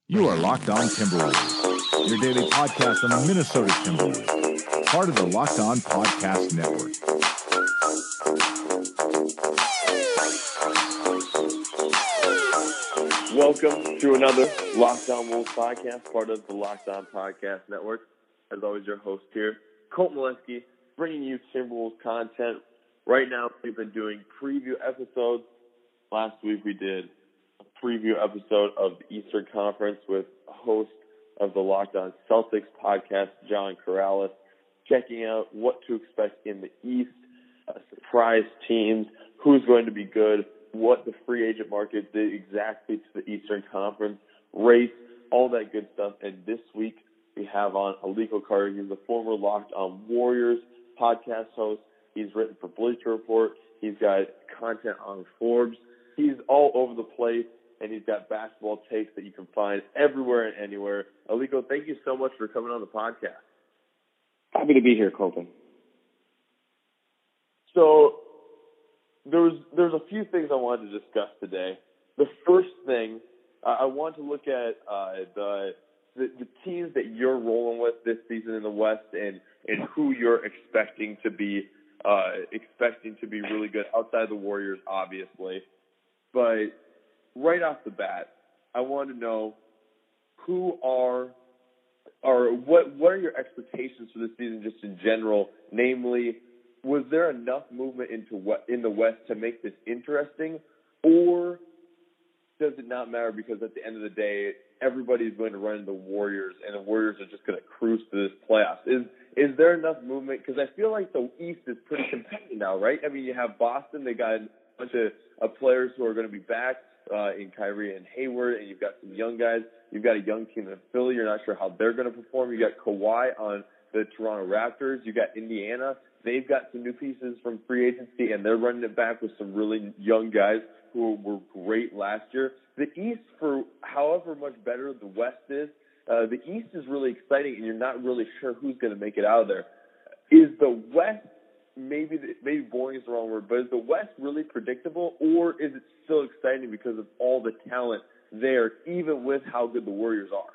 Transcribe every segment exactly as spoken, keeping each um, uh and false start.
You are Locked On Timberwolves, your daily podcast on the Minnesota Timberwolves, part of the Locked On Podcast Network. Welcome to another Locked On Wolves podcast, part of the Locked On Podcast Network. As always, your host here, Colt Molesky, bringing you Timberwolves content. Right now, we've been doing preview episodes. Last week, we did a preview episode of the Eastern Conference with host of the Locked On Celtics podcast, John Corrales, checking out what to expect in the East, uh, surprise teams, who's going to be good, what the free agent market did exactly to the Eastern Conference, race, all that good stuff. And this week, we have on Aliko Carter. He's the former Locked On Warriors podcast host. He's written for Bleacher Report. He's got content on Forbes. He's all over the place, and he's got basketball takes that you can find everywhere and anywhere. Aliko, thank you so much for coming on the podcast. Happy to be here, Colton. So there was there's a few things I wanted to discuss today. The first thing, uh, I want to look at uh, the, the the teams that you're rolling with this season in the West, and and who you're expecting to be uh, expecting to be really good outside the Warriors, obviously. But right off the bat, I want to know who are or what what are your expectations for this season, just in general? Namely, was there enough movement into what in the West to make this interesting, or does it not matter because at the end of the day, everybody's going to run into the Warriors, and the Warriors are just going to cruise to this playoffs? Is is there enough movement? Because I feel like the East is pretty competitive now, right? I mean, you have Boston; they got a bunch of, of players who are going to be back uh, in Kyrie and Hayward, and you've got some young guys. You've got a young team in Philly. You're not sure how they're going to perform. You got Kawhi on the Toronto Raptors. You got Indiana. They've got some new pieces from free agency, and they're running it back with some really young guys who were great last year. The East, for however much better the West is, uh, the East is really exciting, and you're not really sure who's going to make it out of there. Is the West, maybe maybe boring is the wrong word, but is the West really predictable, or is it still exciting because of all the talent there, even with how good the Warriors are?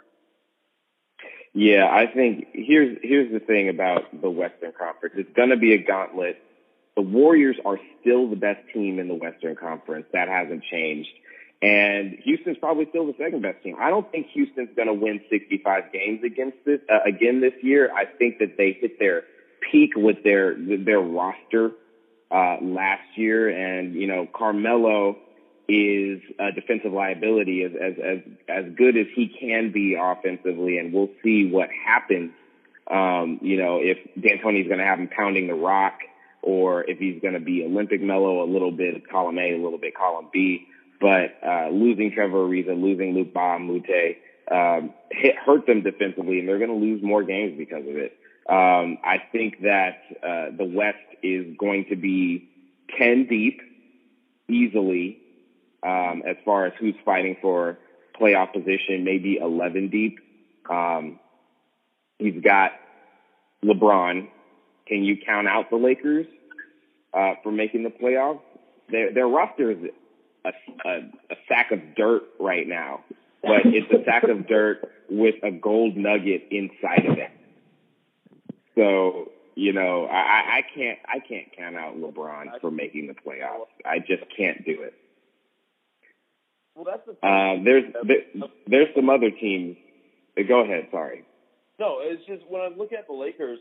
Yeah, I think here's here's the thing about the Western Conference. It's going to be a gauntlet. The Warriors are still the best team in the Western Conference. That hasn't changed. And Houston's probably still the second best team. I don't think Houston's going to win sixty-five games against this uh, again this year. I think that they hit their peak with their their roster uh, last year, and you know Carmelo is a defensive liability, as as as as good as he can be offensively, and we'll see what happens. Um, you know, if D'Antoni's going to have him pounding the rock, or if he's going to be Olympic Melo a little bit, column A, a little bit column B. But uh, losing Trevor Ariza, losing Luke Bahamute, um, hit, hurt them defensively, and they're going to lose more games because of it. Um, I think that uh, the West is going to be ten deep easily um, as far as who's fighting for playoff position, maybe eleven deep. Um, he's got LeBron. Can you count out the Lakers uh, for making the playoffs? Their, their roster is a, a, a sack of dirt right now, but it's a sack of dirt with a gold nugget inside of it. So, you know, I, I can't I can't count out LeBron for making the playoffs. I just can't do it. Well, that's the uh, there's there, there's some other teams. Go ahead. Sorry. No, it's just when I look at the Lakers,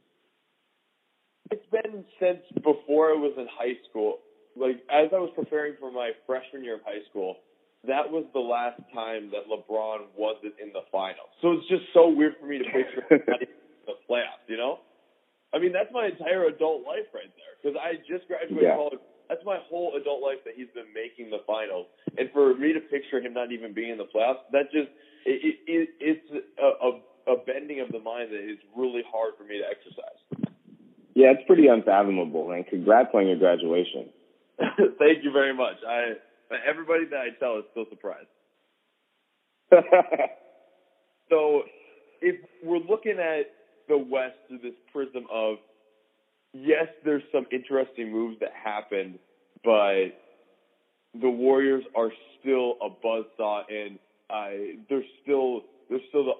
it's been since before I was in high school. Like, as I was preparing for my freshman year of high school, that was the last time that LeBron wasn't in the finals. So it's just so weird for me to picture him in the playoffs, you know? I mean, that's my entire adult life right there, because I just graduated yeah. college. That's my whole adult life that he's been making the finals. And for me to picture him not even being in the playoffs, that just it, it, it, it's a, a, a bending of the mind that is really hard for me to exercise. Yeah, it's pretty unfathomable, and congrats on your graduation. Thank you very much. I everybody that I tell is still surprised. So if we're looking at the West through this prism of, yes, there's some interesting moves that happened, but the Warriors are still a buzzsaw, and uh, they're still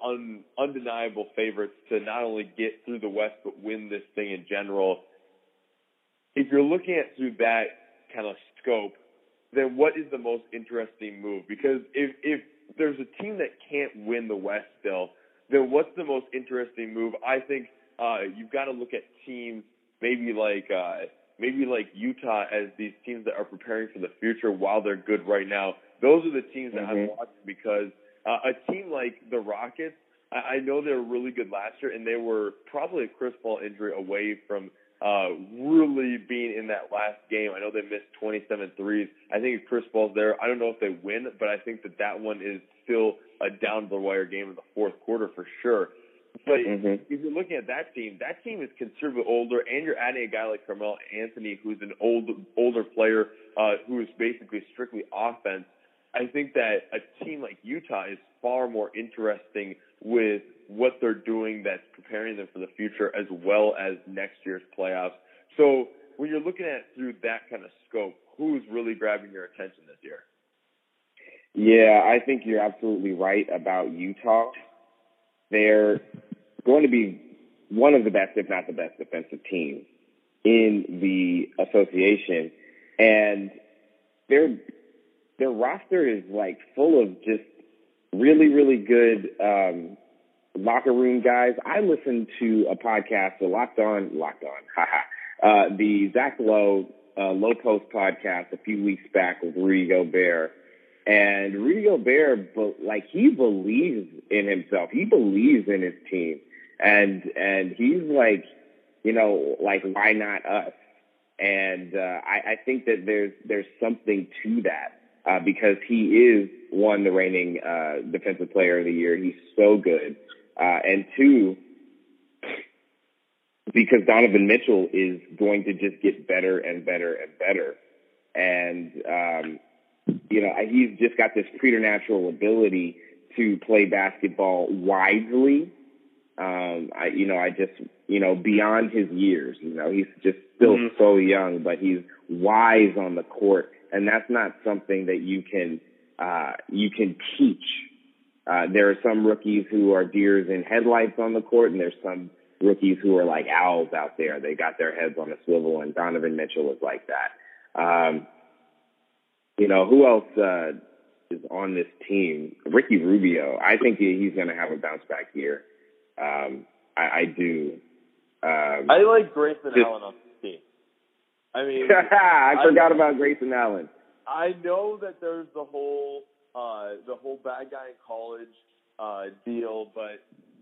un, undeniable favorites to not only get through the West but win this thing in general. If you're looking at through that kind of scope, then what is the most interesting move? Because if if there's a team that can't win the West still, then what's the most interesting move? I think uh, you've got to look at teams maybe like uh, maybe like Utah as these teams that are preparing for the future while they're good right now. Those are the teams that mm-hmm. I'm watching because uh, a team like the Rockets, I, I know they were really good last year, and they were probably a Chris Paul injury away from uh, really being in that last game. I know they missed twenty-seven threes. I think if Chris Paul's there, I don't know if they win, but I think that that one is still a down-the-wire game in the fourth quarter for sure. But mm-hmm. if you're looking at that team, that team is considerably older, and you're adding a guy like Carmelo Anthony, who's an old, older player uh, who is basically strictly offense. I think that a team like Utah is far more interesting with what they're doing that's preparing them for the future as well as next year's playoffs. So when you're looking at it through that kind of scope, who's really grabbing your attention this year? Yeah, I think you're absolutely right about Utah. They're going to be one of the best, if not the best, defensive teams in the association. And their their roster is like full of just really, really good um, locker room guys. I listened to a podcast, the Locked On, Locked On, haha, uh, the Zach Lowe uh, Low Post podcast a few weeks back with Rudy Gobert. And Rudy Gobert, like, he believes in himself. He believes in his team. And, and he's like, you know, like, why not us? And, uh, I, I think that there's, there's something to that, uh, because he is, one, the reigning, uh, defensive player of the year. He's so good. Uh, and two, because Donovan Mitchell is going to just get better and better and better. And, um, you know, he's just got this preternatural ability to play basketball wisely. Um, I, you know, I just, you know, beyond his years, you know, he's just still mm-hmm. so young, but he's wise on the court. And that's not something that you can, uh, you can teach. Uh, there are some rookies who are deers in headlights on the court, and there's some rookies who are like owls out there. They got their heads on a swivel, and Donovan Mitchell is like that. Um, You know, who else uh, is on this team? Ricky Rubio. I think he's going to have a bounce back year. Um, I, I do. Um, I like Grayson just, Allen on the team. I mean, I forgot I, about Grayson Allen. I know that there's the whole uh, the whole bad guy in college uh, deal, but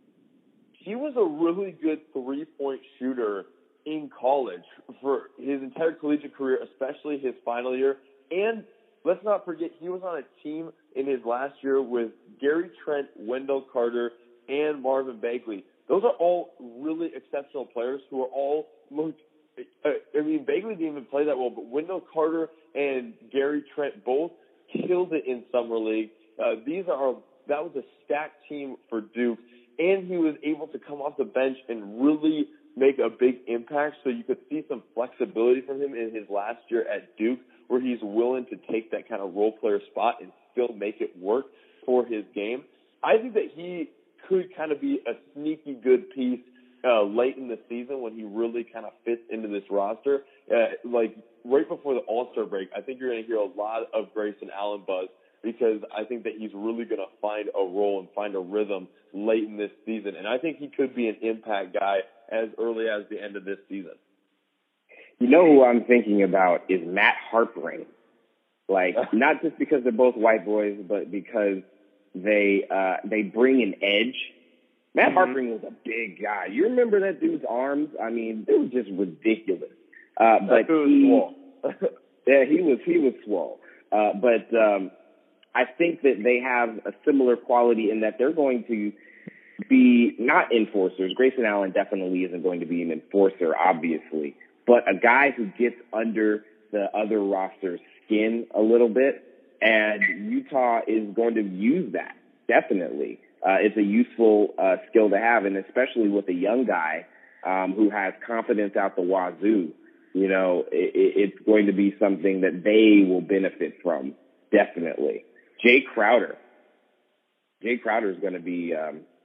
he was a really good three-point shooter in college for his entire collegiate career, especially his final year. And let's not forget, he was on a team in his last year with Gary Trent, Wendell Carter, and Marvin Bagley. Those are all really exceptional players who are all looked. I mean, Bagley didn't even play that well, but Wendell Carter and Gary Trent both killed it in summer league. Uh, these are that was a stacked team for Duke, and he was able to come off the bench and really make a big impact. So you could see some flexibility from him in his last year at Duke, where he's willing to take that kind of role player spot and still make it work for his game. I think that he could kind of be a sneaky good piece uh, late in the season when he really kind of fits into this roster. Uh, like right before the All-Star break, I think you're going to hear a lot of Grayson Allen buzz because I think that he's really going to find a role and find a rhythm late in this season. And I think he could be an impact guy as early as the end of this season. You know who I'm thinking about is Matt Harpring. Like, not just because they're both white boys, but because they uh, they bring an edge. Matt mm-hmm. Harpring was a big guy. You remember that dude's arms? I mean, it was just ridiculous. Uh, but he, yeah, he was he was swole. Uh, but um, I think that they have a similar quality in that they're going to be not enforcers. Grayson Allen definitely isn't going to be an enforcer, obviously. But a guy who gets under the other roster's skin a little bit, and Utah is going to use that, definitely. Uh, it's a useful uh, skill to have, and especially with a young guy um, who has confidence out the wazoo, you know, it, it's going to be something that they will benefit from, definitely. Jay Crowder. Jay Crowder is going to be um,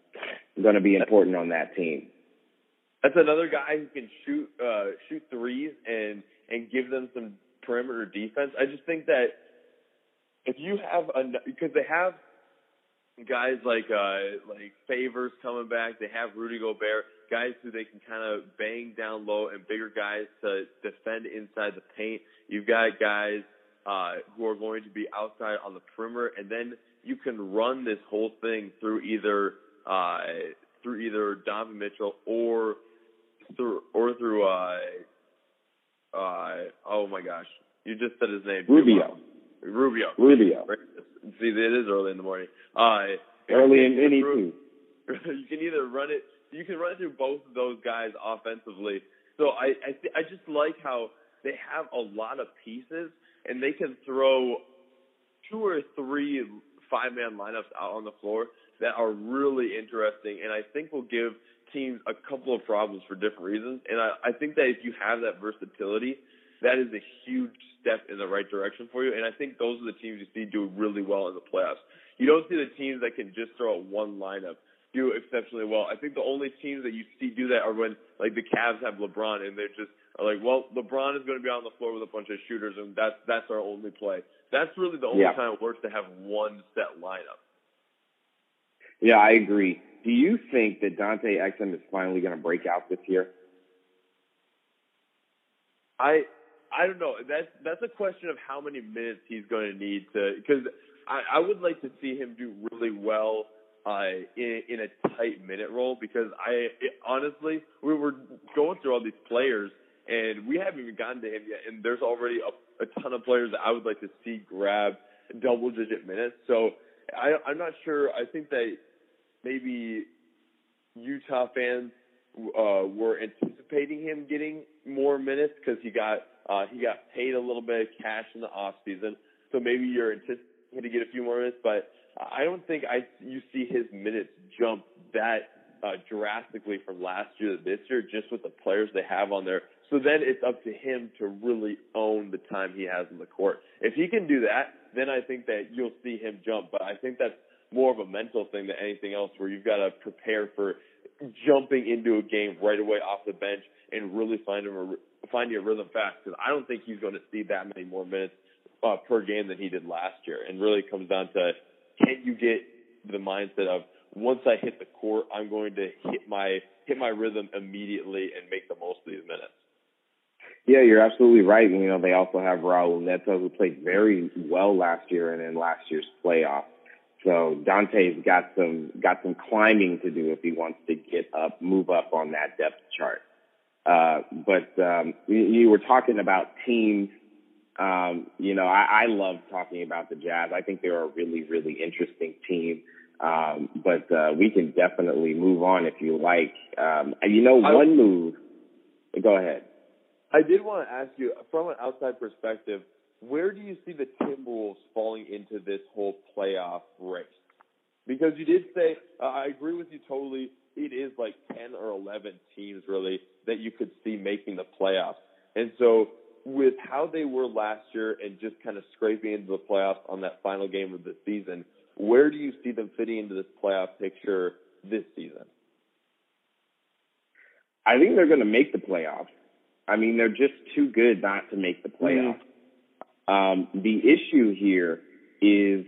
going to be important on that team. That's another guy who can shoot uh, shoot threes and and give them some perimeter defense. I just think that if you have a, because they have guys like uh, like Favors coming back, they have Rudy Gobert, guys who they can kind of bang down low, and bigger guys to defend inside the paint. You've got guys uh, who are going to be outside on the perimeter, and then you can run this whole thing through either uh, through either Donovan Mitchell or through or through uh, uh, oh my gosh, you just said his name. Rubio. Rubio. Rubio. See, it is early in the morning. Uh, early in any team. You can either run it, you can run it through both of those guys offensively. So I, I, th- I just like how they have a lot of pieces, and they can throw two or three five-man lineups out on the floor that are really interesting, and I think will give teams a couple of problems for different reasons. And I, I think that if you have that versatility, that is a huge step in the right direction for you. And I think those are the teams you see do really well in the playoffs. You don't see the teams that can just throw out one lineup do exceptionally well. I think the only teams that you see do that are when, like, the Cavs have LeBron, and they're just are like, well, LeBron is going to be on the floor with a bunch of shooters, and that's that's our only play. That's really the only yeah. time it works to have one set lineup. Yeah, I agree. Do you think that Dante Exum is finally going to break out this year? I I don't know. That's that's a question of how many minutes he's going to need to, because I, I would like to see him do really well uh, in, in a tight minute role, because I it, honestly we were going through all these players and we haven't even gotten to him yet, and there's already a, a ton of players that I would like to see grab double digit minutes. So I, I'm not sure. I think that maybe Utah fans uh, were anticipating him getting more minutes because he got uh, he got paid a little bit of cash in the off season. So maybe you're anticipating him to get a few more minutes, but I don't think I you see his minutes jump that uh, drastically from last year to this year, just with the players they have on there. So then it's up to him to really own the time he has in the court. If he can do that, then I think that you'll see him jump. But I think that's more of a mental thing than anything else, where you've got to prepare for jumping into a game right away off the bench and really find him a, find your rhythm fast. Because I don't think he's going to see that many more minutes uh, per game than he did last year. And really it comes down to, can you get the mindset of, once I hit the court, I'm going to hit my hit my rhythm immediately and make the most of these minutes. Yeah, you're absolutely right. You know, they also have Raul Neto, who played very well last year and in last year's playoff. So Dante's got some got some climbing to do if he wants to get up, move up on that depth chart. Uh, but um, you, you were talking about teams. Um, you know, I, I love talking about the Jazz. I think they're a really, really interesting team. Um, but uh, we can definitely move on if you like. Um, you know, I, one move. Go ahead. I did want to ask you, from an outside perspective, where do you see the Timberwolves falling into this whole playoff race? Because you did say, uh, I agree with you totally, it is like ten or eleven teams really that you could see making the playoffs. And so with how they were last year and just kind of scraping into the playoffs on that final game of the season, where do you see them fitting into this playoff picture this season? I think they're going to make the playoffs. I mean, they're just too good not to make the playoffs. Mm-hmm. Um, the issue here is,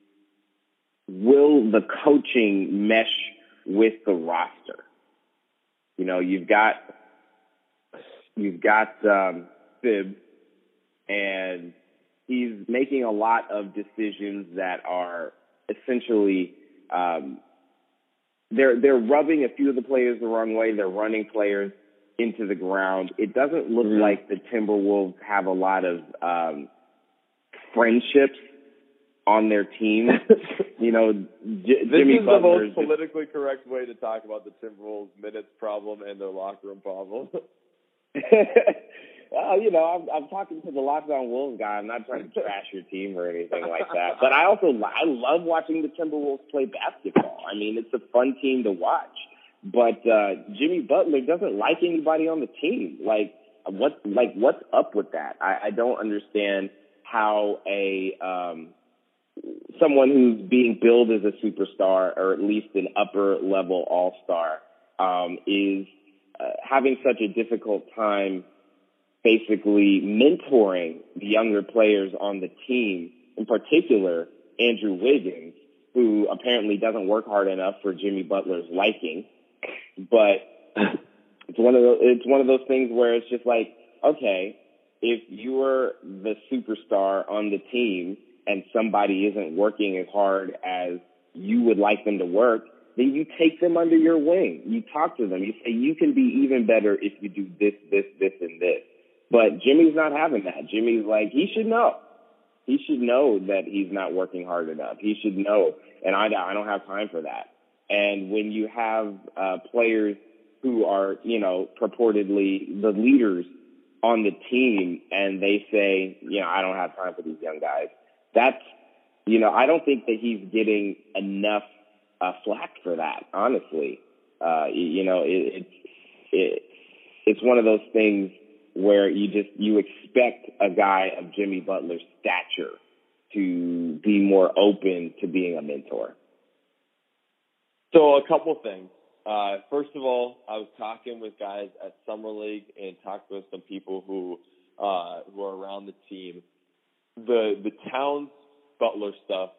will the coaching mesh with the roster? You know, you've got you've got um, Thibs, and he's making a lot of decisions that are essentially um, they're they're rubbing a few of the players the wrong way. They're running players into the ground. It doesn't look mm-hmm. like the Timberwolves have a lot of um, friendships on their team. You know, J- this Jimmy is Butler's the most politically correct way to talk about the Timberwolves' minutes problem and their locker room problem. Well, you know, I'm, I'm talking to the Locked On Wolves guy. I'm not trying to trash your team or anything like that. But I also I love watching the Timberwolves play basketball. I mean, it's a fun team to watch. But uh, Jimmy Butler doesn't like anybody on the team. Like what? Like what's up with that? I, I don't understand how a um, someone who's being billed as a superstar or at least an upper level all-star um, is uh, having such a difficult time basically mentoring the younger players on the team, in particular Andrew Wiggins, who apparently doesn't work hard enough for Jimmy Butler's liking. But it's one of those, it's one of those things where it's just like, okay, if you're the superstar on the team and somebody isn't working as hard as you would like them to work, then you take them under your wing. You talk to them. You say, you can be even better if you do this, this, this, and this. But Jimmy's not having that. Jimmy's like, he should know. He should know that he's not working hard enough. He should know. And I, I don't have time for that. And when you have uh, players who are, you know, purportedly the leaders on the team and they say, you know, I don't have time for these young guys, that's, you know, I don't think that he's getting enough uh, flack for that, honestly. Uh, you know, it, it, it, it's one of those things where you just, you expect a guy of Jimmy Butler's stature to be more open to being a mentor. So a couple things. Uh, first of all, I was talking with guys at Summer League and talked with some people who, uh, who are around the team. The, the Towns Butler stuff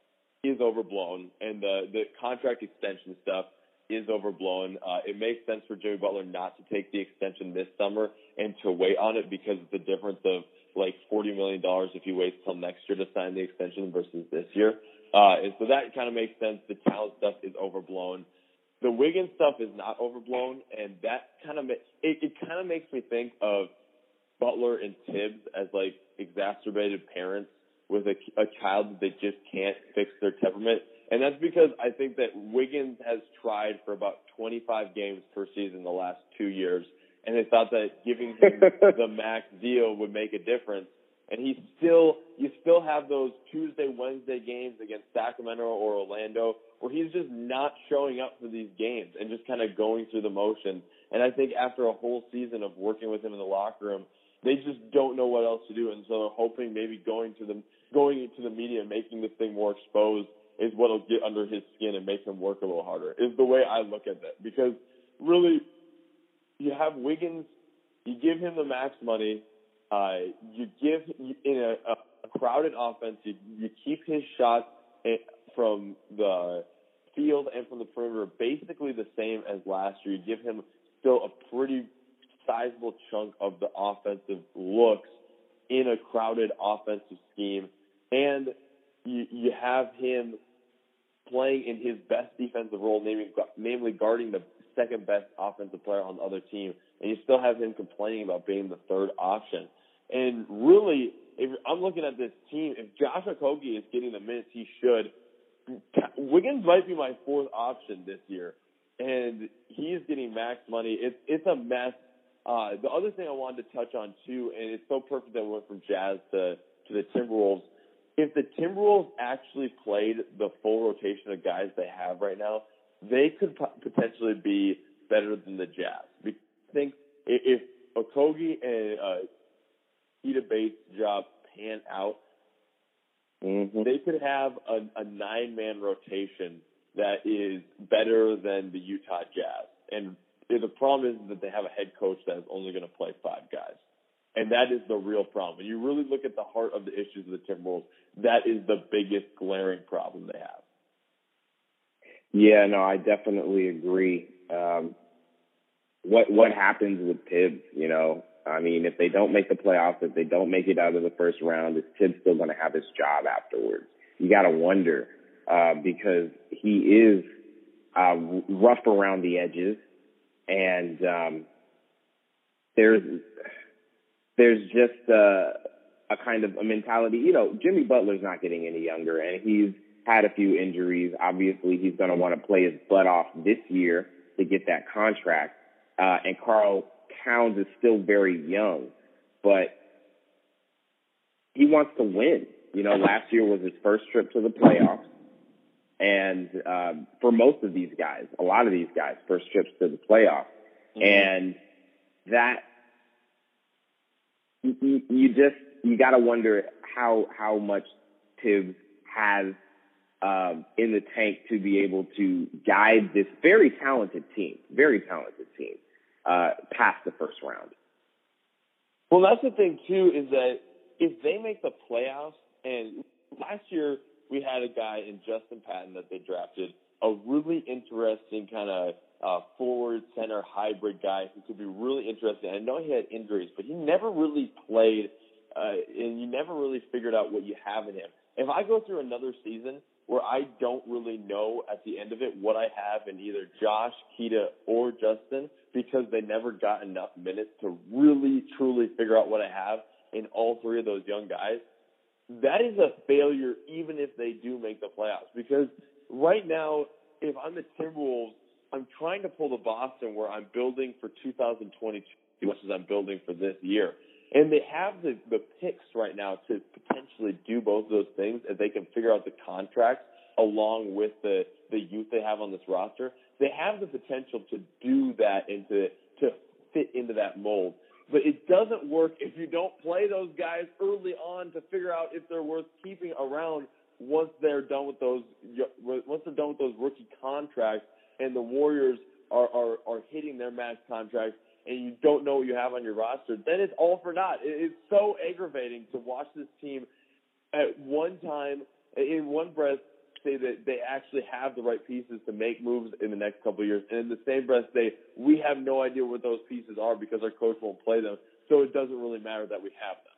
is overblown, and the, the contract extension stuff is overblown. Uh, it makes sense for Jimmy Butler not to take the extension this summer and to wait on it because it's a difference of like forty million dollars if he waits till next year to sign the extension versus this year. Uh, and so that kind of makes sense. The talent stuff is overblown. The Wiggins stuff is not overblown, and that kind of, ma- it, it kind of makes me think of Butler and Tibbs as like exacerbated parents with a, a child that they just can't fix their temperament. And that's because I think that Wiggins has tried for about twenty-five games per season the last two years, and they thought that giving him the max deal would make a difference. And he still, you still have those Tuesday, Wednesday games against Sacramento or Orlando where he's just not showing up for these games and just kind of going through the motions. And I think after a whole season of working with him in the locker room, they just don't know what else to do. And so they're hoping maybe going to the, going into the media and making this thing more exposed is what will get under his skin and make him work a little harder, is the way I look at that. Because really, you have Wiggins, you give him the max money, uh, you give in a, a crowded offense, you, you keep his shots from the field and from the perimeter basically the same as last year. You give him still a pretty sizable chunk of the offensive looks in a crowded offensive scheme, and you, you have him playing in his best defensive role, namely, namely guarding the second best offensive player on the other team, and you still have him complaining about being the third option. And really, if I'm looking at this team, if Josh Okogie is getting the minutes he should, Wiggins might be my fourth option this year, and he's getting max money. It's it's a mess. Uh, the other thing I wanted to touch on too, and it's so perfect that we went from Jazz to to the Timberwolves. If the Timberwolves actually played the full rotation of guys they have right now, they could p- potentially be better than the Jazz. I think if Okogie and uh, Keita Bates' job pan out, mm-hmm. they could have a, a nine-man rotation that is better than the Utah Jazz. And the problem is that they have a head coach that is only going to play five guys. And that is the real problem. When you really look at the heart of the issues of the Timberwolves, that is the biggest glaring problem they have. Yeah, no, I definitely agree. Um, what what happens with Tibbs, you know? I mean, if they don't make the playoffs, if they don't make it out of the first round, is Tibbs still going to have his job afterwards? You got to wonder uh, because he is uh, rough around the edges, and um, there's there's just uh, a kind of a mentality. You know, Jimmy Butler's not getting any younger, and he's had a few injuries. Obviously, he's going to want to play his butt off this year to get that contract. Uh, and Karl Towns is still very young, but he wants to win. You know, last year was his first trip to the playoffs. And uh, for most of these guys, a lot of these guys, first trips to the playoffs. Mm-hmm. And that, you, you just, you got to wonder how, how much Tibbs has um, in the tank to be able to guide this very talented team, very talented team, uh, past the first round. Well, that's the thing, too, is that if they make the playoffs, and last year we had a guy in Justin Patton that they drafted, a really interesting kind of uh, forward center hybrid guy who could be really interesting. I know he had injuries, but he never really played, uh, and you never really figured out what you have in him. If I go through another season where I don't really know at the end of it what I have in either Josh, Keita, or Justin, because they never got enough minutes to really, truly figure out what I have in all three of those young guys, that is a failure even if they do make the playoffs. Because right now, if I'm the Timberwolves, I'm trying to pull the Boston where I'm building for two thousand twenty-two as much as I'm building for this year. And they have the, the picks right now to potentially do both of those things if they can figure out the contracts along with the, the youth they have on this roster. They have the potential to do that and to, to fit into that mold. But it doesn't work if you don't play those guys early on to figure out if they're worth keeping around once they're done with those once they're done with those rookie contracts and the Warriors are, are, are hitting their max contracts and you don't know what you have on your roster, then it's all for naught. It's so aggravating to watch this team at one time, in one breath, say that they actually have the right pieces to make moves in the next couple of years, and in the same breath say, we have no idea what those pieces are because our coach won't play them, so it doesn't really matter that we have them.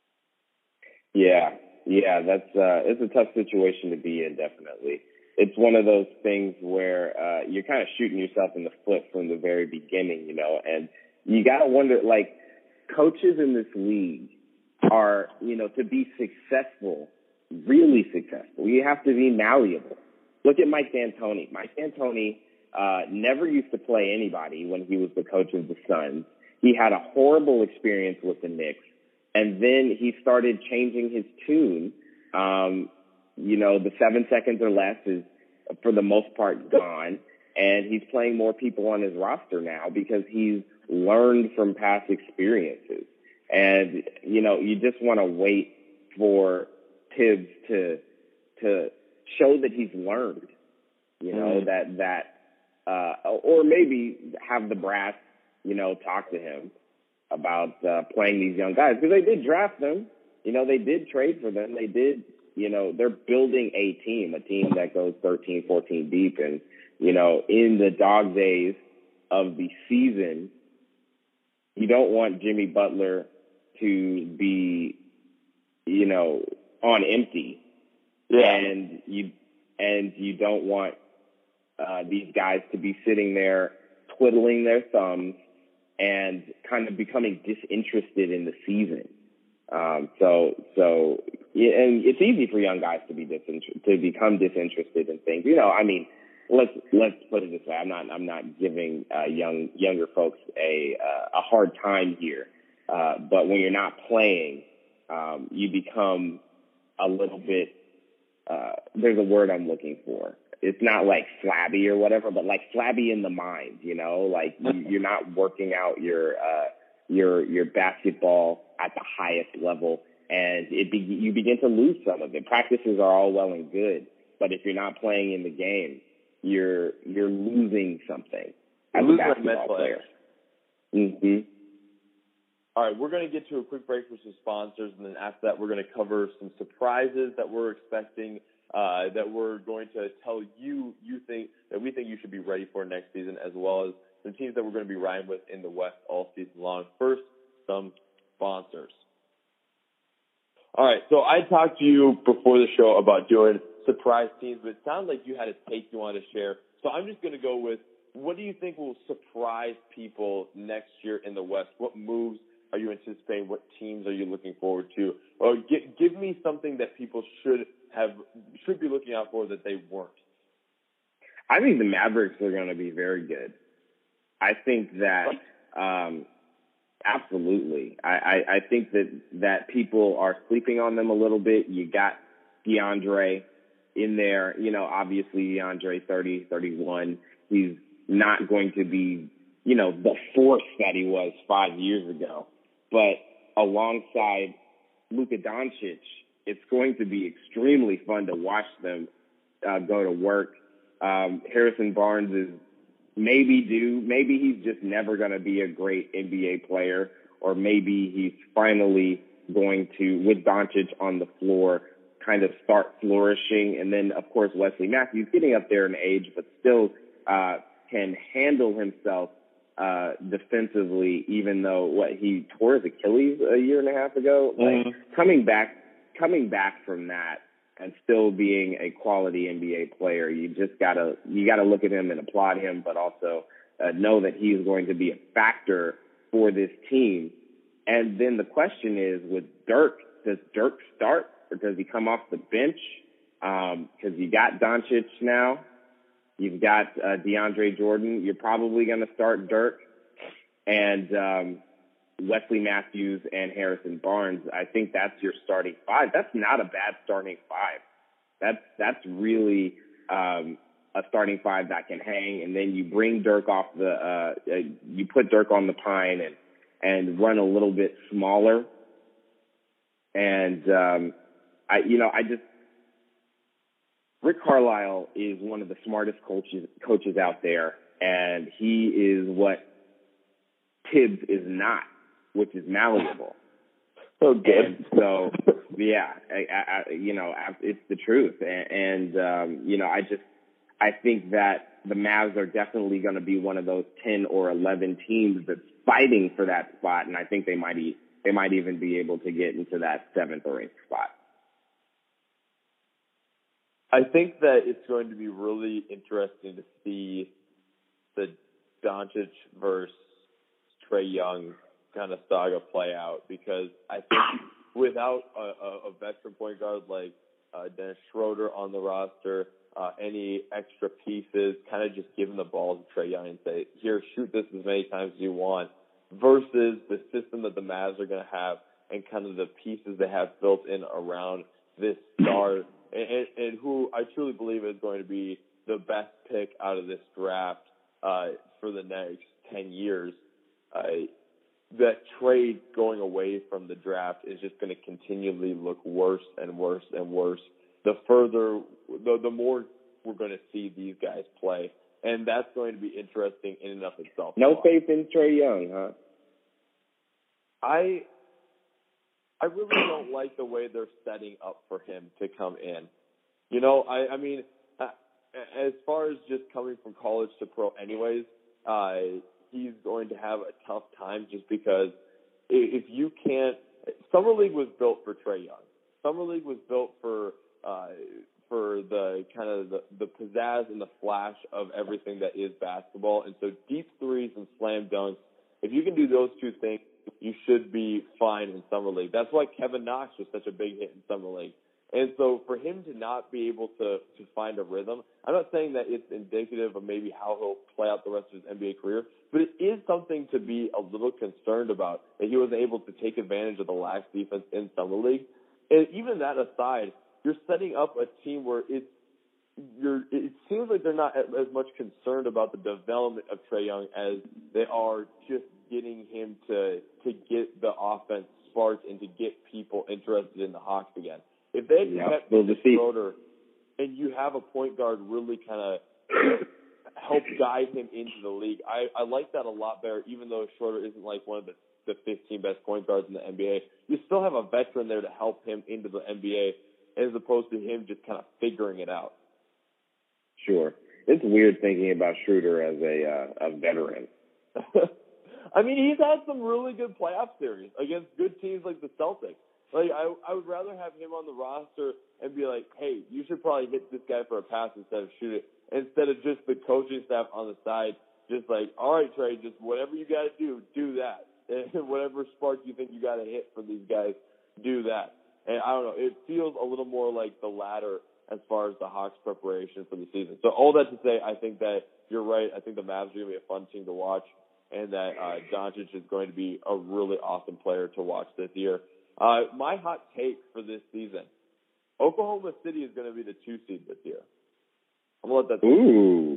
Yeah, yeah, that's uh, it's a tough situation to be in, definitely. It's one of those things where uh, you're kind of shooting yourself in the foot from the very beginning, you know, and you got to wonder, like, coaches in this league are, you know, to be successful, really successful, you have to be malleable. Look at Mike D'Antoni. Mike D'Antoni uh, never used to play anybody when he was the coach of the Suns. He had a horrible experience with the Knicks, and then he started changing his tune. Um, you know, the seven seconds or less is, for the most part, gone, and he's playing more people on his roster now because he's learned from past experiences. And, you know, you just want to wait for Tibbs to to show that he's learned, you know, mm-hmm. that, that uh, or maybe have the brass, you know, talk to him about uh, playing these young guys. Because they did draft them. You know, they did trade for them. They did, you know, they're building a team, a team that goes thirteen, fourteen deep. And, you know, in the dog days of the season, you don't want Jimmy Butler to be, you know, on empty. Yeah. And you, and you don't want uh, these guys to be sitting there twiddling their thumbs and kind of becoming disinterested in the season. Um, so, so, yeah, and it's easy for young guys to be disinter- to become disinterested in things. You know, I mean, let's let's put it this way: I'm not I'm not giving uh, young younger folks a uh, a hard time here, uh, but when you're not playing, um, you become a little bit. Uh, there's a word I'm looking for. It's not like flabby or whatever, but like flabby in the mind. You know, like you, you're not working out your uh, your your basketball at the highest level, and it be, you begin to lose some of it. Practices are all well and good, but if you're not playing in the game, you're you're losing something as a basketball player. Mm-hmm. All right, we're going to get to a quick break for some sponsors, and then after that, we're going to cover some surprises that we're expecting, uh, that we're going to tell you you think that we think you should be ready for next season, as well as some teams that we're going to be riding with in the West all season long. First, some sponsors. All right, so I talked to you before the show about doing surprise teams, but it sounded like you had a take you wanted to share. So I'm just going to go with, what do you think will surprise people next year in the West? What moves are you anticipating? What teams are you looking forward to? Or give, give me something that people should have should be looking out for that they weren't. I think the Mavericks are going to be very good. I think that um, absolutely. I, I, I think that that people are sleeping on them a little bit. You got DeAndre in there. You know, obviously DeAndre thirty, thirty-one. He's not going to be, you know, the force that he was five years ago. But alongside Luka Doncic, it's going to be extremely fun to watch them uh, go to work. Um, Harrison Barnes is maybe due, maybe he's just never going to be a great N B A player, or maybe he's finally going to, with Doncic on the floor, kind of start flourishing. And then, of course, Wesley Matthews getting up there in age, but still uh, can handle himself uh, defensively, even though what he tore his Achilles a year and a half ago. Mm-hmm. Like coming back, coming back from that and still being a quality N B A player, you just gotta you gotta look at him and applaud him, but also uh, know that he's going to be a factor for this team. And then the question is, with Dirk, does Dirk start or does he come off the bench? Because um, you got Doncic now. You've got uh, DeAndre Jordan. You're probably going to start Dirk and um, Wesley Matthews and Harrison Barnes. I think that's your starting five. That's not a bad starting five. That's that's really um, a starting five that can hang. And then you bring Dirk off the uh, – uh, you put Dirk on the pine and, and run a little bit smaller. And, um, I, you know, I just – Rick Carlisle is one of the smartest coaches coaches out there, and he is what Tibbs is not, which is malleable. Oh, good. And so, yeah, I, I, you know, it's the truth. And, and um, you know, I just – I think that the Mavs are definitely going to be one of those ten or eleven teams that's fighting for that spot, and I think they might e- they might even be able to get into that seventh or eighth spot. I think that it's going to be really interesting to see the Doncic versus Trae Young kind of saga play out, because I think without a, a, a veteran point guard like uh, Dennis Schroeder on the roster, uh, any extra pieces, kind of just giving the ball to Trae Young and say, here, shoot this as many times as you want, versus the system that the Mavs are going to have and kind of the pieces they have built in around this star, and, and who I truly believe is going to be the best pick out of this draft uh, for the next ten years. Uh, that trade going away from the draft is just going to continually look worse and worse and worse. The further, the, the more we're going to see these guys play. And that's going to be interesting in and of itself. No faith in Trae Young, huh? I I really don't like the way they're setting up for him to come in. You know, I, I mean, uh, as far as just coming from college to pro anyways, uh, he's going to have a tough time just because if you can't – Summer League was built for Trae Young. Summer League was built for uh, for the kind of the, the pizzazz and the flash of everything that is basketball. And so deep threes and slam dunks, if you can do those two things, you should be fine in Summer League. That's why Kevin Knox was such a big hit in Summer League. And so for him to not be able to, to find a rhythm, I'm not saying that it's indicative of maybe how he'll play out the rest of his N B A career, but it is something to be a little concerned about, that he was able to take advantage of the lax defense in Summer League. And even that aside, you're setting up a team where it's, you're, it seems like they're not as much concerned about the development of Trae Young as they are just getting him to, to get the offense sparked and to get people interested in the Hawks again. If they had yeah, kept we'll Schroeder and you have a point guard really kind of help guide him into the league, I, I like that a lot better, even though Schroeder isn't like one of the, the fifteen best point guards in the N B A. You still have a veteran there to help him into the N B A as opposed to him just kind of figuring it out. Sure. It's weird thinking about Schroeder as a, uh, a veteran. I mean, he's had some really good playoff series against good teams like the Celtics. Like, I, I would rather have him on the roster and be like, hey, you should probably hit this guy for a pass instead of shoot it, instead of just the coaching staff on the side just like, all right, Trey, just whatever you got to do, do that. And whatever spark you think you got to hit for these guys, do that. And I don't know, it feels a little more like the latter as far as the Hawks' preparation for the season. So all that to say, I think that you're right. I think the Mavs are going to be a fun team to watch, and that uh, Doncic is going to be a really awesome player to watch this year. Uh, my hot take for this season, Oklahoma City is going to be the two seed this year. I'm going to let that Ooh.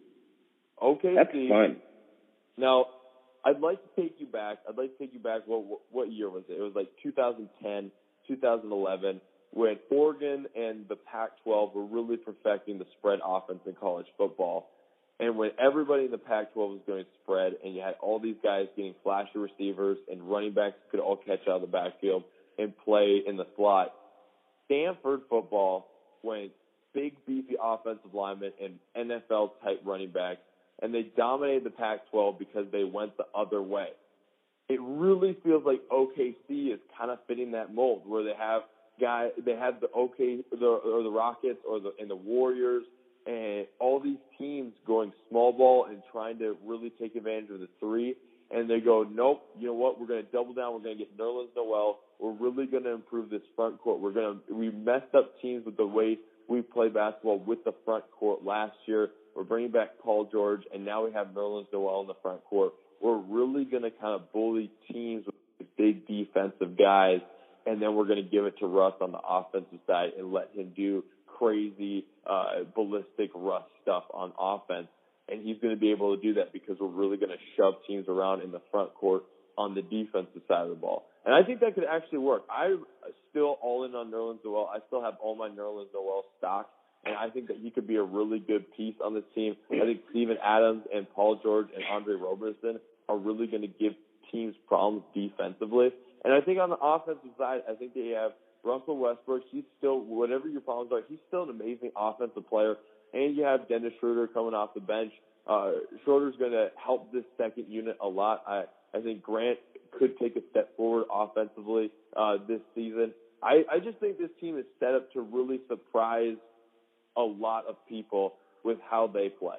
O K C. That's fun. Now, I'd like to take you back. I'd like to take you back. What, what what year was it? It was like two thousand ten, two thousand eleven, when Oregon and the Pac twelve were really perfecting the spread offense in college football. And when everybody in the Pac twelve was going spread and you had all these guys getting flashy receivers and running backs who could all catch out of the backfield and play in the slot, Stanford football went big, beefy offensive linemen and N F L-type running backs, and they dominated the Pac twelve because they went the other way. It really feels like O K C is kind of fitting that mold where they have guy they have the O K the or the Rockets or the and the Warriors and all these teams going small ball and trying to really take advantage of the three, and they go, nope, you know what, we're going to double down, we're going to get Nerlens Noel, we're really going to improve this front court. We're going to we messed up teams with the way we play basketball with the front court last year. We're bringing back Paul George, and now we have Nerlens Noel in the front court. We're really going to kind of bully teams with big defensive guys, and then we're going to give it to Russ on the offensive side and let him do crazy, uh, ballistic Russ stuff on offense. And he's going to be able to do that because we're really going to shove teams around in the front court on the defensive side of the ball. And I think that could actually work. I'm still all in on Nerlens Noel. I still have all my Nerlens Noel stock, and I think that he could be a really good piece on this team. I think Steven Adams and Paul George and Andre Roberson are really going to give teams problems defensively. And I think on the offensive side, I think they have Russell Westbrook. He's still, whatever your problems are, he's still an amazing offensive player. And you have Dennis Schroeder coming off the bench. Uh, Schroeder's going to help this second unit a lot. I, I think Grant could take a step forward offensively uh, this season. I, I just think this team is set up to really surprise a lot of people with how they play.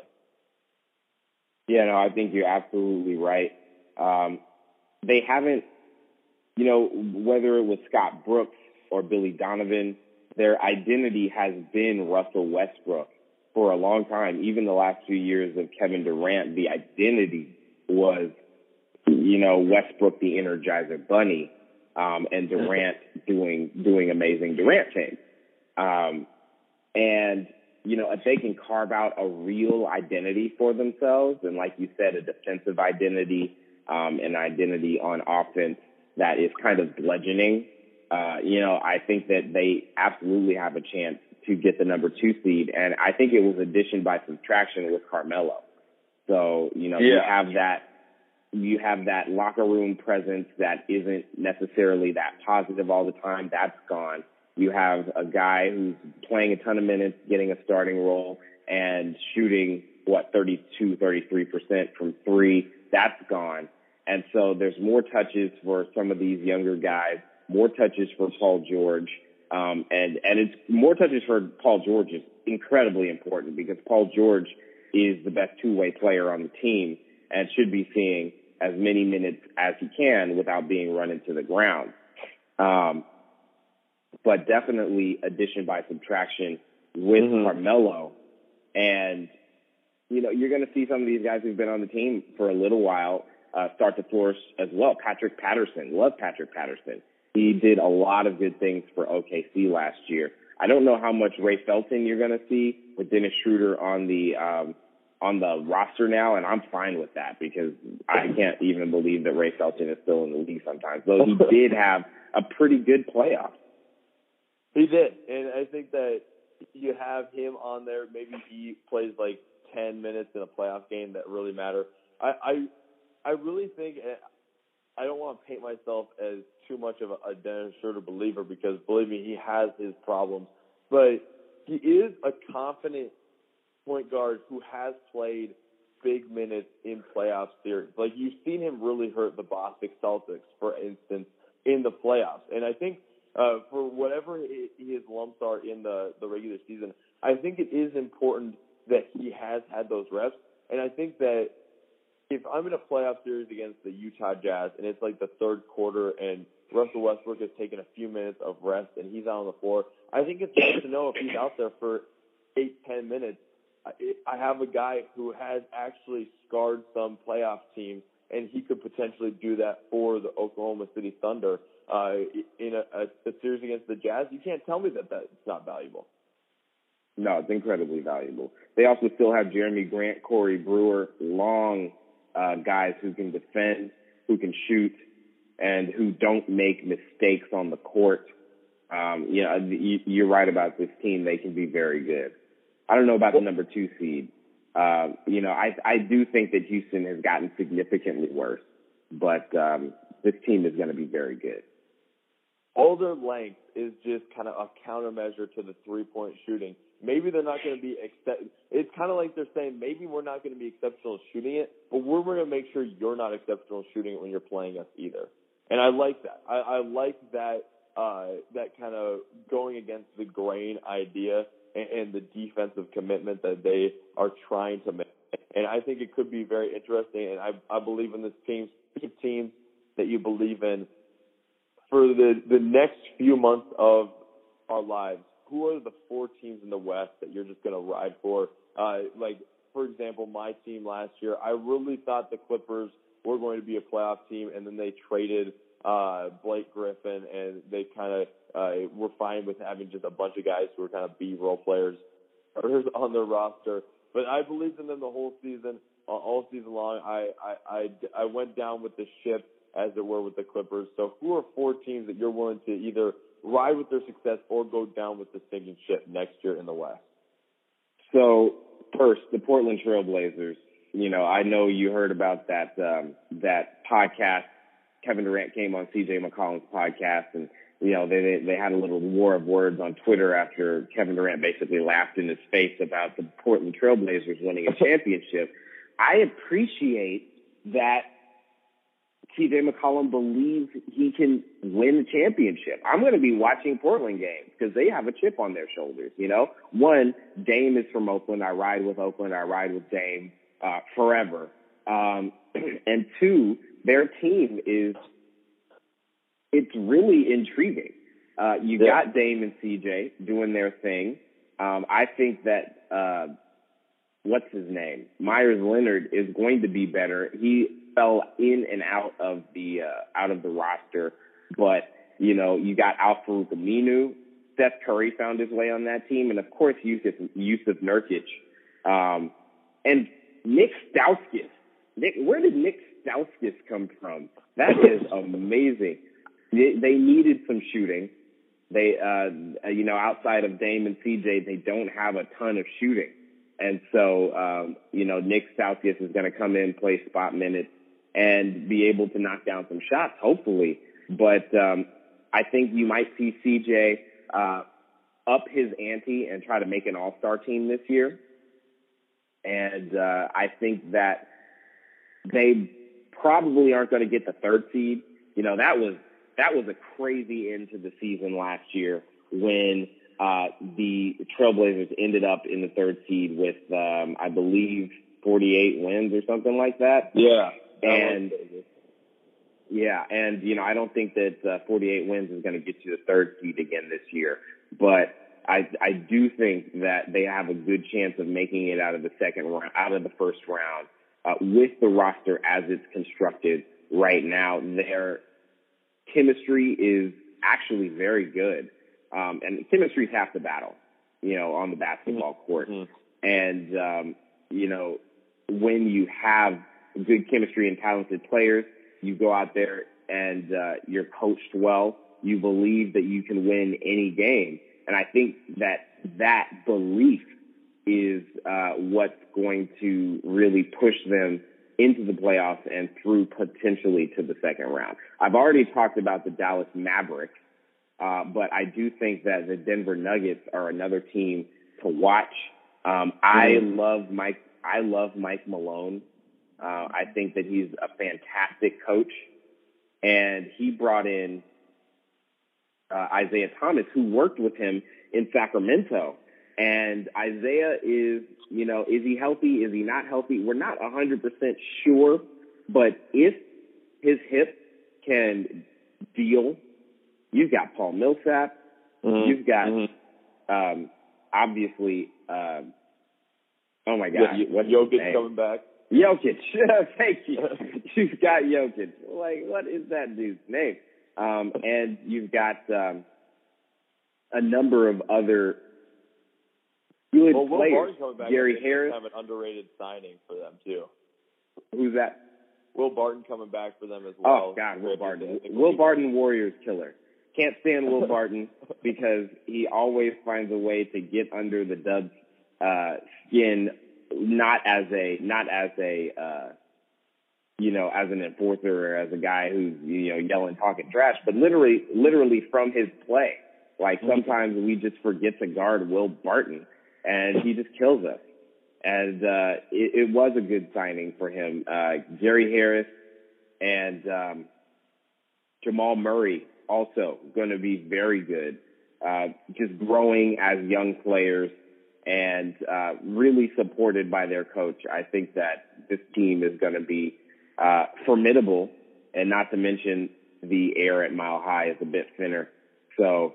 Yeah, no, I think you're absolutely right. Um, they haven't, you know, whether it was Scott Brooks or Billy Donovan, their identity has been Russell Westbrook for a long time. Even the last few years of Kevin Durant, the identity was, you know, Westbrook the Energizer Bunny, um, and Durant doing doing amazing Durant things. Um, and, you know, if they can carve out a real identity for themselves, and like you said, a defensive identity, um, an identity on offense that is kind of bludgeoning, uh, you know, I think that they absolutely have a chance to get the number two seed. And I think it was addition by subtraction with Carmelo. So, you know, yeah. you have that, you have that locker room presence that isn't necessarily that positive all the time. That's gone. You have a guy who's playing a ton of minutes, getting a starting role, and shooting, what, thirty-two, thirty-three percent from three. That's gone. And so there's more touches for some of these younger guys, more touches for Paul George. Um, and, and it's more touches for Paul George is incredibly important because Paul George is the best two-way player on the team and should be seeing as many minutes as he can without being run into the ground. Um, but definitely addition by subtraction with mm-hmm. Carmelo. And, you know, you're going to see some of these guys who've been on the team for a little while uh, start to flourish as well. Patrick Patterson, love Patrick Patterson. He did a lot of good things for O K C last year. I don't know how much Ray Felton you're going to see with Dennis Schroeder on the um, on the roster now, and I'm fine with that because I can't even believe that Ray Felton is still in the league sometimes. Though he did have a pretty good playoff. He did, and I think that you have him on there. Maybe he plays like ten minutes in a playoff game that really matter. I I, I really think I don't want to paint myself as too much of a Dennis Schroeder believer because, believe me, he has his problems. But he is a confident point guard who has played big minutes in playoff series. Like, you've seen him really hurt the Boston Celtics, for instance, in the playoffs. And I think uh, for whatever his lumps are in the, the regular season, I think it is important that he has had those reps. And I think that if I'm in a playoff series against the Utah Jazz and it's like the third quarter and Russell Westbrook has taken a few minutes of rest and he's out on the floor, I think it's nice to know if he's out there for eight, ten minutes. I have a guy who has actually scarred some playoff teams, and he could potentially do that for the Oklahoma City Thunder uh, in a, a, a series against the Jazz. You can't tell me that that's not valuable. No, it's incredibly valuable. They also still have Jeremy Grant, Corey Brewer, long uh, guys who can defend, who can shoot, and who don't make mistakes on the court. Um, you know, you, you're right about this team. They can be very good. I don't know about the number two seed. Uh, you know, I, I do think that Houston has gotten significantly worse, but um, this team is going to be very good. All their length is just kind of a countermeasure to the three-point shooting. Maybe they're not going to be exce- – it's kind of like they're saying maybe we're not going to be exceptional shooting it, but we're going to make sure you're not exceptional shooting it when you're playing us either. And I like that. I, I like that uh, that kind of going against the grain idea and, and the defensive commitment that they are trying to make. And I think it could be very interesting, and I, I believe in this team. Speaking of teams that you believe in, for the, the next few months of our lives, who are the four teams in the West that you're just going to ride for? Uh, like, for example, my team last year, I really thought the Clippers were going to be a playoff team, and then they traded uh, Blake Griffin, and they kind of uh, were fine with having just a bunch of guys who were kind of B-role players on their roster. But I believed in them the whole season, uh, all season long. I, I, I, I went down with the ship, as it were, with the Clippers. So who are four teams that you're willing to either ride with their success or go down with the sinking ship next year in the West? So first, the Portland Trail Blazers. You know, I know you heard about that um, that podcast. Kevin Durant came on C J McCollum's podcast, and you know they they had a little war of words on Twitter after Kevin Durant basically laughed in his face about the Portland Trail Blazers winning a championship. I appreciate that C J McCollum believes he can win a championship. I'm going to be watching Portland games because they have a chip on their shoulders. You know, one, Dame is from Oakland. I ride with Oakland. I ride with Dame uh, forever. Um, and two, their team is, it's really intriguing. Uh, you yeah. got Dame and C J doing their thing. Um, I think that, uh, what's his name? Myers Leonard is going to be better. He fell in and out of the uh, out of the roster, but you know you got Al-Farouq Aminu. Steph Curry found his way on that team, and of course Yusuf, Yusuf Nurkic, um, and Nick Stauskas. Nick, where did Nick Stauskas come from? That is amazing. They, they needed some shooting. They, uh, you know, outside of Dame and C J, they don't have a ton of shooting. And so, um, you know, Nick Stauskas is going to come in, play spot minutes, and be able to knock down some shots, hopefully. But um, I think you might see C J uh, up his ante and try to make an all-star team this year. And uh, I think that they probably aren't going to get the third seed. You know, that was that was a crazy end to the season last year when uh, the Trailblazers ended up in the third seed with, um, I believe, forty-eight wins or something like that. Yeah. And yeah, and you know, I don't think that uh, forty-eight wins is going to get you the third seed again this year, but I I do think that they have a good chance of making it out of the second round, out of the first round, uh, with the roster as it's constructed right now. Their chemistry is actually very good, um, and chemistry is half the battle, you know, on the basketball court. Mm-hmm. And um, you know, when you have good chemistry and talented players, you go out there and uh, you're coached well. You believe that you can win any game. And I think that that belief is uh, what's going to really push them into the playoffs and through potentially to the second round. I've already talked about the Dallas Mavericks, uh, but I do think that the Denver Nuggets are another team to watch. Um, I love Mike. I love Mike Malone. Uh, I think that he's a fantastic coach, and he brought in uh, Isaiah Thomas, who worked with him in Sacramento. And Isaiah is, you know, is he healthy? Is he not healthy? We're not one hundred percent sure, but if his hip can deal, you've got Paul Millsap, mm-hmm. you've got mm-hmm. um, obviously, uh, oh my God, yeah, what's Jokic coming back. Jokic, thank you. You've got Jokic. Like, what is that dude's name? Um, and you've got um, a number of other good well, Will players. Barton coming back, Gary Harris, kind of an underrated signing for them too. Who's that? Will Barton coming back for them as well. Oh God, Will Barton. Will Barton, Warriors killer, Can't stand Will Barton because he always finds a way to get under the Dubs' uh, skin, not as a not as a uh, you know as an enforcer or as a guy who's you know yelling, talking trash, but literally literally from his play. Like sometimes we just forget to guard Will Barton, and he just kills us. And uh, it, it was a good signing for him. Uh, Gary Harris and um, Jamal Murray also going to be very good, uh, just growing as young players and uh, really supported by their coach. I think that this team is going to be uh, formidable, and not to mention the air at Mile High is a bit thinner. So,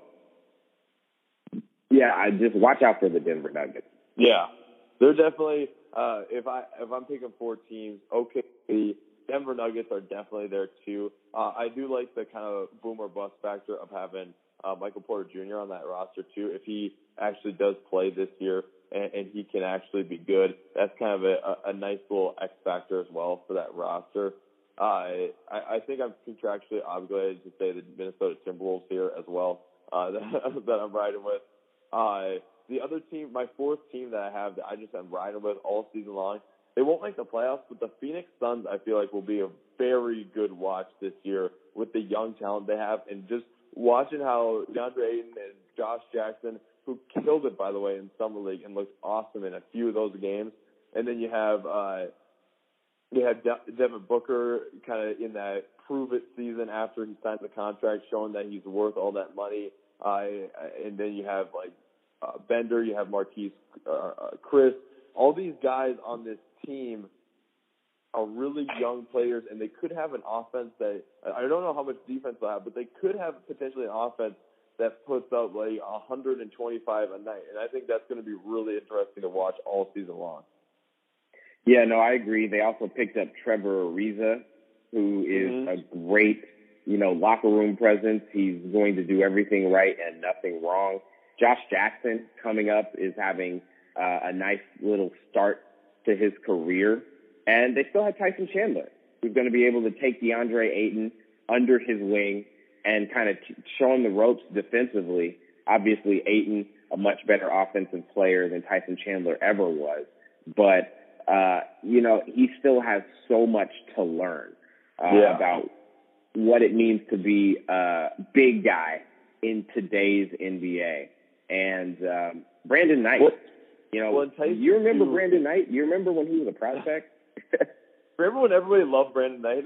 yeah, I just watch out for the Denver Nuggets. Yeah, they're definitely. Uh, if I if I'm picking four teams, okay, the Denver Nuggets are definitely there too. Uh, I do like the kind of boom or bust factor of having uh, Michael Porter Junior on that roster too. If he actually does play this year and, and he can actually be good, that's kind of a, a nice little X factor as well for that roster. Uh, I, I think I'm contractually obligated to say the Minnesota Timberwolves here as well uh, that, that I'm riding with. Uh, the other team, my fourth team that I have that I just am riding with all season long, they won't make the playoffs, but the Phoenix Suns, I feel like, will be a very good watch this year with the young talent they have. And just watching how DeAndre Ayton and Josh Jackson, who killed it, by the way, in Summer League and looked awesome in a few of those games. And then you have uh, you have De- Devin Booker kind of in that prove-it season after he signed the contract, showing that he's worth all that money. Uh, and then you have, like, uh, Bender, you have Marquise uh, uh, Chris. All these guys on this team are really young players, and they could have an offense that – I don't know how much defense they'll have, but they could have potentially an offense that puts up like one hundred twenty-five a night. And I think that's going to be really interesting to watch all season long. Yeah, no, I agree. They also picked up Trevor Ariza, who is mm-hmm. a great, you know, locker room presence. He's going to do everything right and nothing wrong. Josh Jackson coming up is having uh, a nice little start to his career. And they still have Tyson Chandler, who's going to be able to take DeAndre Ayton under his wing and kind of t- show him the ropes defensively. Obviously, Ayton, a much better offensive player than Tyson Chandler ever was. But, uh, you know, he still has so much to learn uh, yeah. about what it means to be a big guy in today's N B A. And um, Brandon Knight, what? you know, well, you remember to, Brandon Knight? You remember when he was a prospect? Remember when everybody loved Brandon Knight?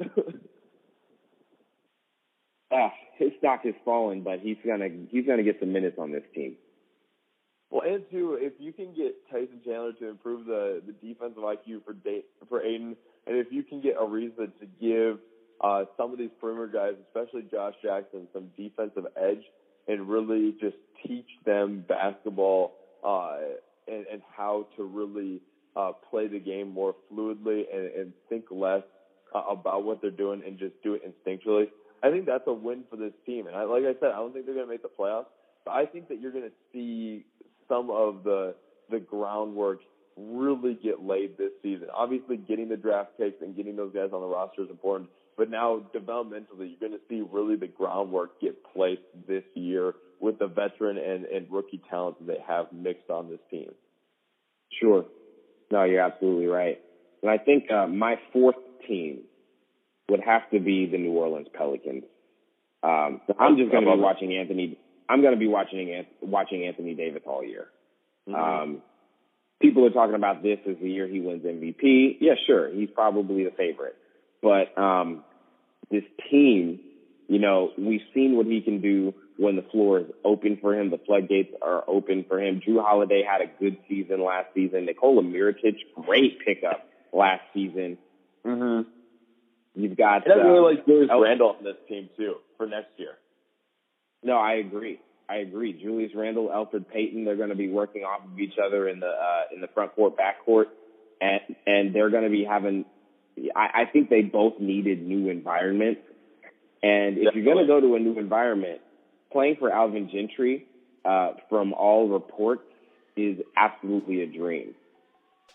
uh, his stock is falling, but he's gonna he's gonna get some minutes on this team. Well, and too, if you can get Tyson Chandler to improve the, the defensive I Q for da- for Ayton, and if you can get Ariza to give uh, some of these perimeter guys, especially Josh Jackson, some defensive edge, and really just teach them basketball uh, and, and how to really uh, play the game more fluidly and, and think less uh, about what they're doing and just do it instinctually. I think that's a win for this team. And I, like I said, I don't think they're going to make the playoffs, but I think that you're going to see some of the the groundwork really get laid this season. Obviously, getting the draft picks and getting those guys on the roster is important, but now developmentally, you're going to see really the groundwork get placed this year with the veteran and, and rookie talent that they have mixed on this team. Sure. No, you're absolutely right. And I think uh, my fourth team would have to be the New Orleans Pelicans. Um, I'm just going to be watching Anthony. I'm going to be watching watching Anthony Davis all year. Mm-hmm. Um, people are talking about this as the year he wins M V P. Yeah, sure, he's probably the favorite. But um, this team, you know, we've seen what he can do when the floor is open for him. The floodgates are open for him. Drew Holiday had a good season last season. Nikola Mirotic, great pickup last season. Mm-hmm. You've got. And I really uh, like Julius Randle on this team too for next year. No, I agree. I agree. Julius Randle, Elfrid Payton, they're going to be working off of each other in the uh, in the front court, back court, and and they're going to be having. I, I think they both needed new environments, and if Definitely. you're going to go to a new environment, playing for Alvin Gentry, uh, from all reports, is absolutely a dream.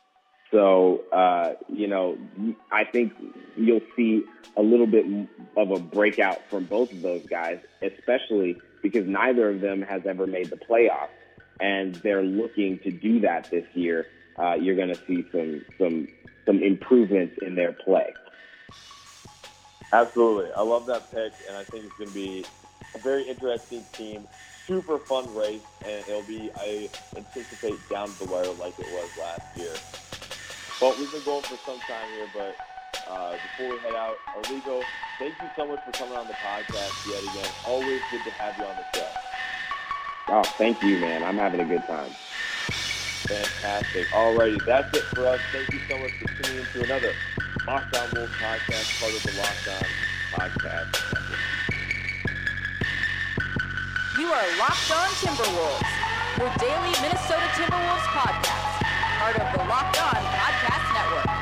So, uh, you know, I think you'll see a little bit of a breakout from both of those guys, especially because neither of them has ever made the playoffs, and they're looking to do that this year. Uh, you're going to see some some some improvements in their play. Absolutely. I love that pick, and I think it's going to be a very interesting team. Super fun race, and it'll be, I anticipate, down the wire like it was last year. But we've been going for some time here, but uh, before we head out, Arligo, thank you so much for coming on the podcast yet again. Always good to have you on the show. Oh, thank you, man. I'm having a good time. Fantastic. Alrighty, that's it for us. Thank you so much for tuning in to another Locked On Wolves podcast, part of the Locked On Podcast Network. You are Locked On Timberwolves, your daily Minnesota Timberwolves podcast, part of the Locked On Podcast Network.